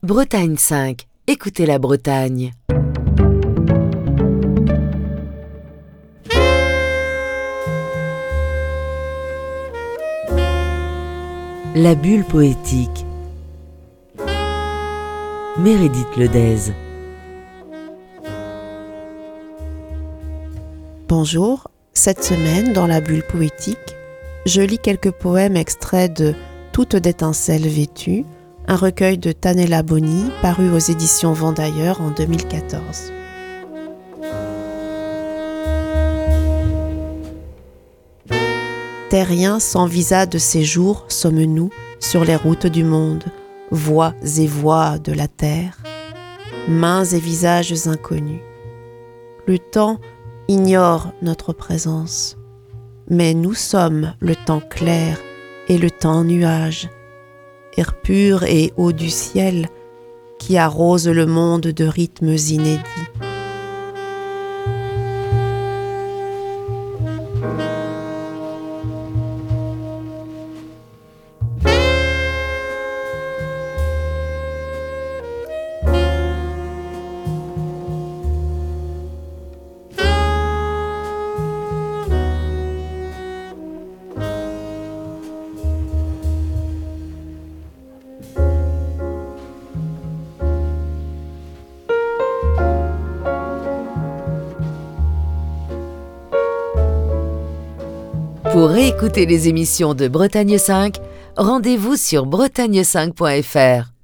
Bretagne 5, écoutez la Bretagne. La bulle poétique. Meredith Ledez. Bonjour, cette semaine, dans la bulle poétique, je lis quelques poèmes extraits de Toutes d'étincelles vêtues, un recueil de Tanella Boni paru aux éditions Vendailleur en 2014. Terriens sans visa de séjour sommes-nous sur les routes du monde, voix et voix de la terre, mains et visages inconnus. Le temps ignore notre présence, mais nous sommes le temps clair et le temps nuage, air pur et eau du ciel qui arrose le monde de rythmes inédits. Pour réécouter les émissions de Bretagne 5, rendez-vous sur bretagne5.fr.